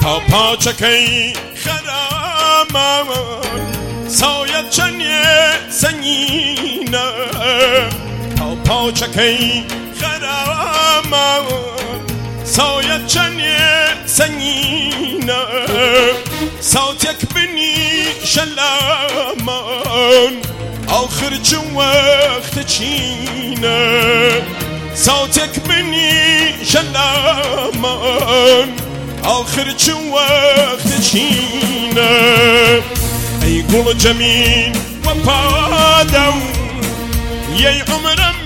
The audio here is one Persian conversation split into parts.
تا پاچەکەی خەرامان سایەت چەندێ سەنگینە تا پاچەکەی خەرامان سایەت چەندێ سەنگینە ساوتێک بنی شەلامان آخر چه وقت چینه ساوتێک بنی شەلامان آخر چه وقت چینه ای گل جمین و پادم یی عمرم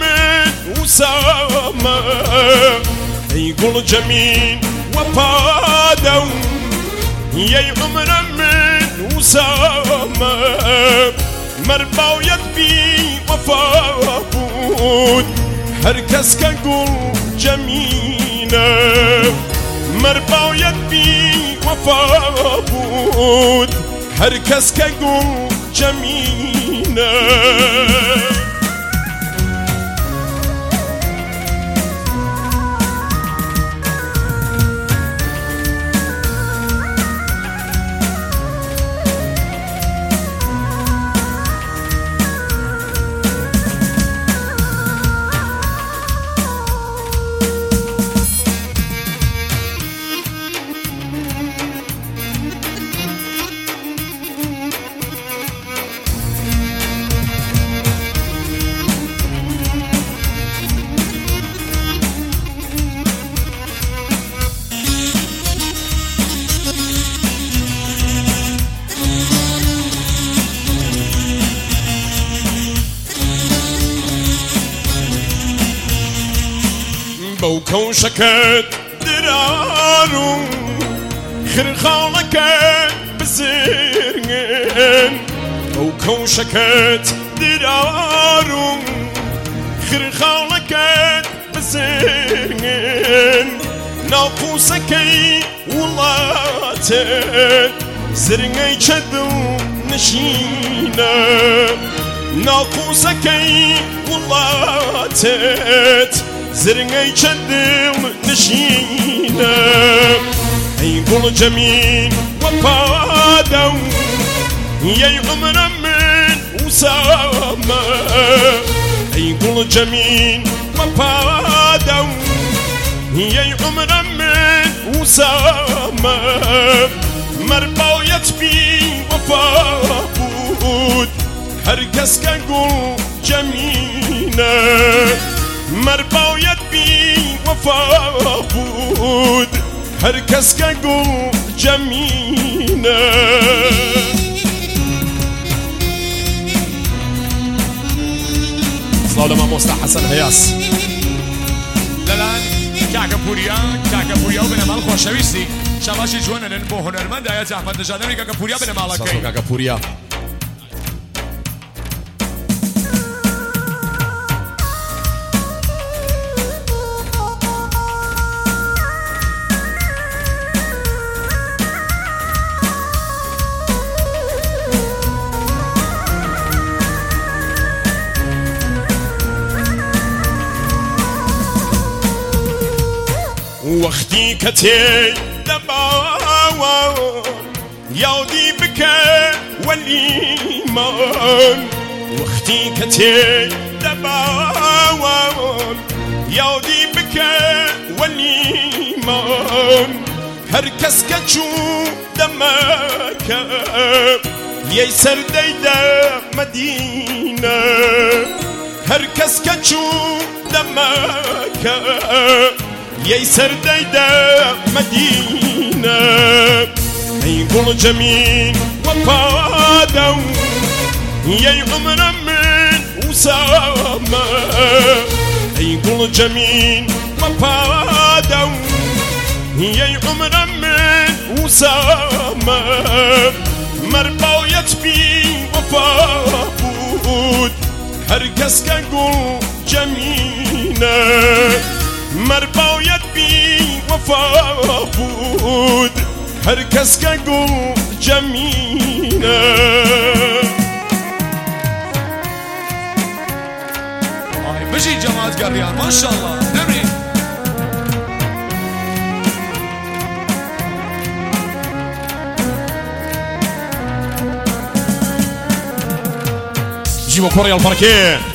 وسامه ای گل جمین و پادم یی عمرم وسامه مر باید بی وفا بود هر کس که گل جمینه مر باید بی وفا بود هر کس که گل جمینه بەو کەوشەکەت درارو خرخاڵەکەت بزرگن بەو کەوشەکەت درارو خرخاڵەکەت بزرگن ناوقوسەکەی وڵاتت زرگەی چەدڵ نشینە ناوقوسەکەی وڵاتت زرگەی چەندڵ نشینە ئەی گوڵ جەمین وە پادە و یەی عومرە من وسامە ئەی گوڵ جەمین وە پادە و یەی عومرە من وسامە مەر باویەت بی وەفا بود هەر کەس کە گوڵ جەمینە مر باید بی وفا بود هر کس که گل جمینه ظالم مصطفى حسن هیاس لالان کاکەپوریا و بنەماڵ خۆشەویستی شەباشی جوانن بۆ هونەرمەند دایە زەحمەت نەژادەمی کاکەپوریا بنەماڵەکەی کاکەپوریا وەختی کە تێدەماوە یادی بکە وەلیمان وەختی کە تێدەماوە یادی بکە وەلیمان هەر کەس کە چوو دەمەکە یەی سەردەیدە مەدینە هەر کەس کە چوو دەمەکە یەی سەردەیدە مەدینە ئەی گوڵ جەمین وە پادە و یەی عومرە من وسامە ئەی گوڵ جەمین وە پادە و یەی عومرە من وسامە مەر باویەت بی وەفا بود هەر کەس کە گوڵ جەمینە مر باید بی وفا بود هر کس که گل جمینه بجی جماعت گریان ماشاءالله نبرین جيبوا كوريا الفركي